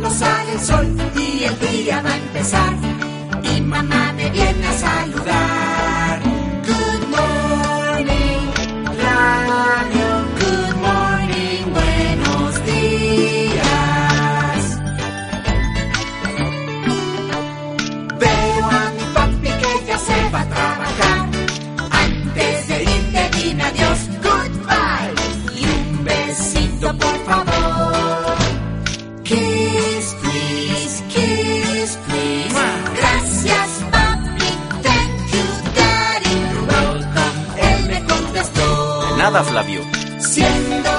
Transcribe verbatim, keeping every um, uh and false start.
cuando sale el sol y el día va a empezar. Y mamá me viene a saludar. Good morning, love you. Good morning, buenos días. Veo a mi papi que ya se va a trabajar. Antes de irte dime adiós, goodbye. Y un besito por favor. Kiss, please, kiss, please. Gracias, papi, thank you, daddy. You're welcome, él me contestó. De nada, Flavio. Siendo